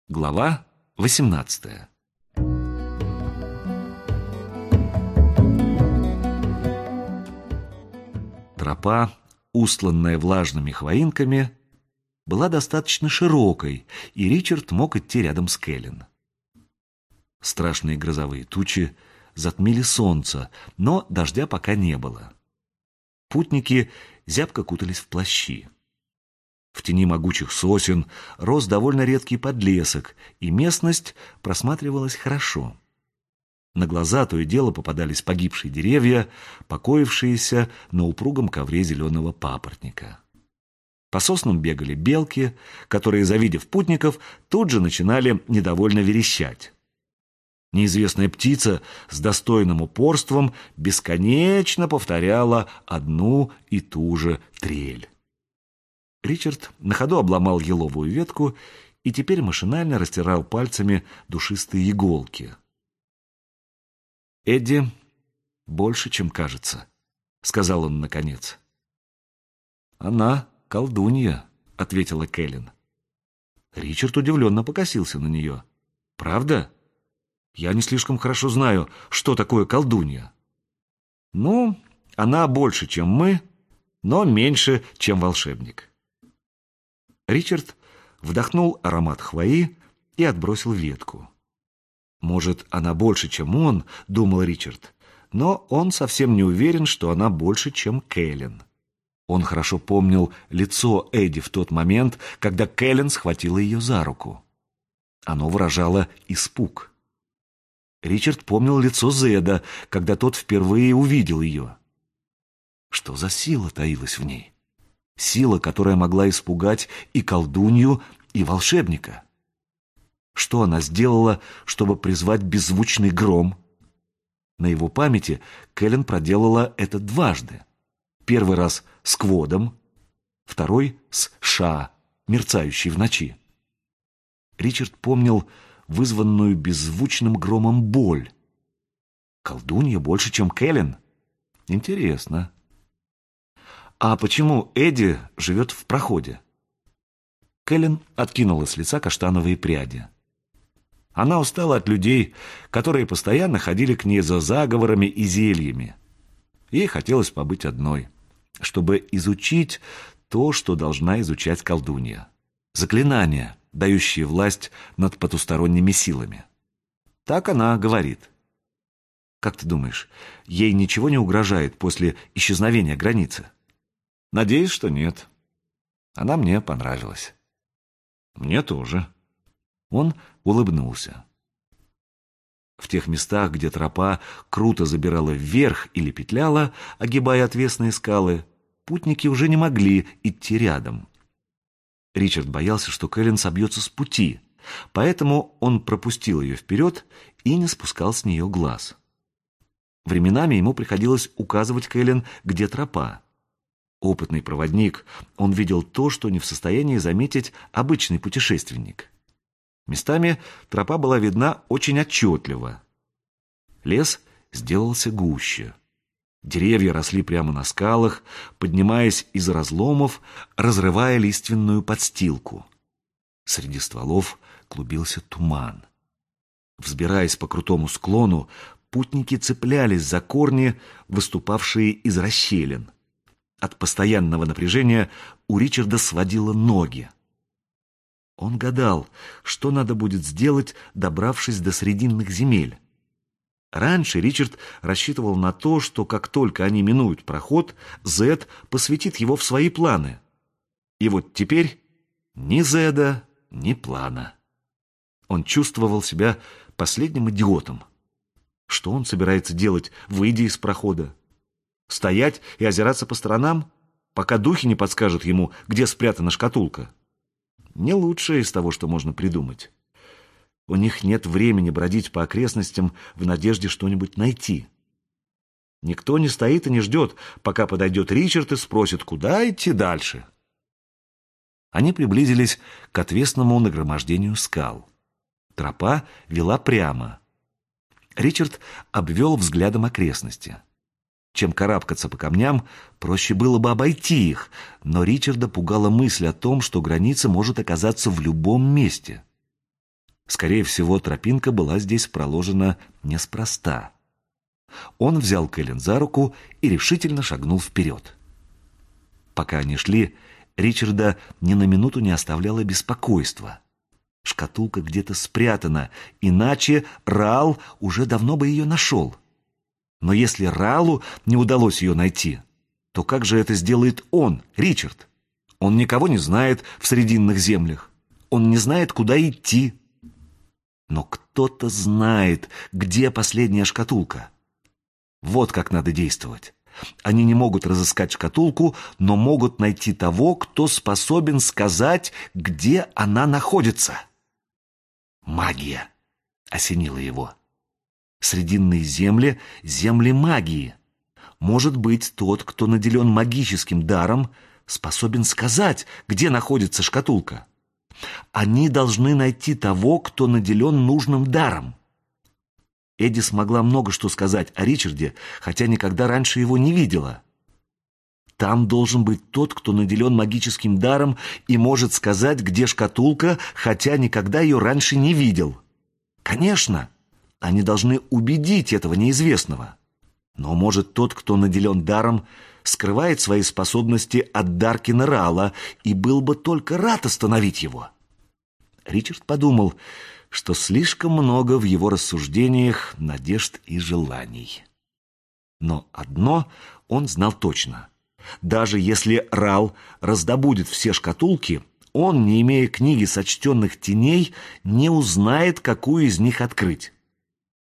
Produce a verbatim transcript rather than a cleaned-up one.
Глава восемнадцатая. Тропа, устланная влажными хвоинками, была достаточно широкой, и Ричард мог идти рядом с Кэлен. Страшные грозовые тучи затмили солнце, но дождя пока не было. Путники зябко кутались в плащи. В тени могучих сосен рос довольно редкий подлесок, и местность просматривалась хорошо. На глаза то и дело попадались погибшие деревья, покоившиеся на упругом ковре зеленого папоротника. По соснам бегали белки, которые, завидев путников, тут же начинали недовольно верещать. Неизвестная птица с достойным упорством бесконечно повторяла одну и ту же трель. Ричард на ходу обломал еловую ветку и теперь машинально растирал пальцами душистые иголки. «Эдди больше, чем кажется», — сказал он наконец. «Она колдунья», — ответила Кэлен. Ричард удивленно покосился на нее. «Правда? Я не слишком хорошо знаю, что такое колдунья». «Ну, она больше, чем мы, но меньше, чем волшебник». Ричард вдохнул аромат хвои и отбросил ветку. «Может, она больше, чем он», — думал Ричард, но он совсем не уверен, что она больше, чем Кэлен. Он хорошо помнил лицо Эдди в тот момент, когда Кэлен схватила ее за руку. Оно выражало испуг. Ричард помнил лицо Зеда, когда тот впервые увидел ее. Что за сила таилась в ней? Сила, которая могла испугать и колдунью, и волшебника. Что она сделала, чтобы призвать беззвучный гром? На его памяти Кэлен проделала это дважды. Первый раз с Кводом, второй с Ша, мерцающей в ночи. Ричард помнил вызванную беззвучным громом боль. Колдунья больше, чем Кэлен? Интересно. А почему Эдди живет в проходе? Кэлен откинула с лица каштановые пряди. Она устала от людей, которые постоянно ходили к ней за заговорами и зельями. Ей хотелось побыть одной, чтобы изучить то, что должна изучать колдунья. Заклинания, дающие власть над потусторонними силами. Так она говорит. Как ты думаешь, ей ничего не угрожает после исчезновения границы? Надеюсь, что нет. Она мне понравилась. Мне тоже. Он улыбнулся. В тех местах, где тропа круто забирала вверх или петляла, огибая отвесные скалы, путники уже не могли идти рядом. Ричард боялся, что Кэлен собьется с пути, поэтому он пропустил ее вперед и не спускал с нее глаз. Временами ему приходилось указывать Кэлен, где тропа. Опытный проводник, он видел то, что не в состоянии заметить обычный путешественник. Местами тропа была видна очень отчетливо. Лес сделался гуще. Деревья росли прямо на скалах, поднимаясь из разломов, разрывая лиственную подстилку. Среди стволов клубился туман. Взбираясь по крутому склону, путники цеплялись за корни, выступавшие из расщелин. От постоянного напряжения у Ричарда сводило ноги. Он гадал, что надо будет сделать, добравшись до срединных земель. Раньше Ричард рассчитывал на то, что как только они минуют проход, Зед посвятит его в свои планы. И вот теперь ни Зеда, ни плана. Он чувствовал себя последним идиотом. Что он собирается делать, выйдя из прохода? Стоять и озираться по сторонам, пока духи не подскажут ему, где спрятана шкатулка? Не лучшее из того, что можно придумать. У них нет времени бродить по окрестностям в надежде что-нибудь найти. Никто не стоит и не ждет, пока подойдет Ричард и спросит, куда идти дальше. Они приблизились к отвесному нагромождению скал. Тропа вела прямо. Ричард обвел взглядом окрестности. Чем карабкаться по камням, проще было бы обойти их, но Ричарда пугала мысль о том, что граница может оказаться в любом месте. Скорее всего, тропинка была здесь проложена неспроста. Он взял Кэлен за руку и решительно шагнул вперед. Пока они шли, Ричарда ни на минуту не оставляло беспокойство. Шкатулка где-то спрятана, иначе Раал уже давно бы ее нашел. Но если Раалу не удалось ее найти, то как же это сделает он, Ричард? Он никого не знает в Срединных землях. Он не знает, куда идти. Но кто-то знает, где последняя шкатулка. Вот как надо действовать. Они не могут разыскать шкатулку, но могут найти того, кто способен сказать, где она находится. Магия осенила его. Срединные земли — земли магии. Может быть, тот, кто наделен магическим даром, способен сказать, где находится шкатулка. Они должны найти того, кто наделен нужным даром. Эдди смогла много что сказать о Ричарде, хотя никогда раньше его не видела. Там должен быть тот, кто наделен магическим даром и может сказать, где шкатулка, хотя никогда ее раньше не видел. Конечно, они должны убедить этого неизвестного. Но, может, тот, кто наделен даром, скрывает свои способности от Даркина Раала и был бы только рад остановить его. Ричард подумал, что слишком много в его рассуждениях надежд и желаний. Но одно он знал точно. Даже если Раал раздобудет все шкатулки, он, не имея книги сочтенных теней, не узнает, какую из них открыть.